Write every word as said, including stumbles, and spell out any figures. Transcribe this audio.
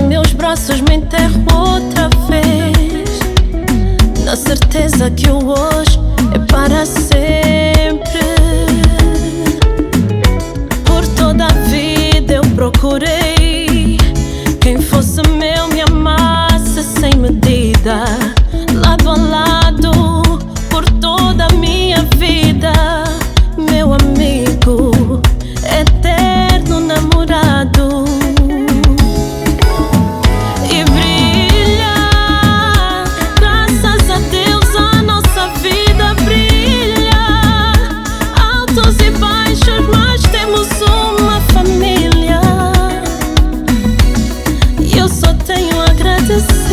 meus braços me enterro outra vez, na certeza que o hoje é para sempre. Por toda a vida eu procurei quem fosse meu, me amasse sem medida, lado a lado, por toda a minha vida. Meu amigo, eterno namorado. E brilha, graças a Deus a nossa vida brilha. Altos e baixos, mas temos uma família. E eu só tenho a agradecer.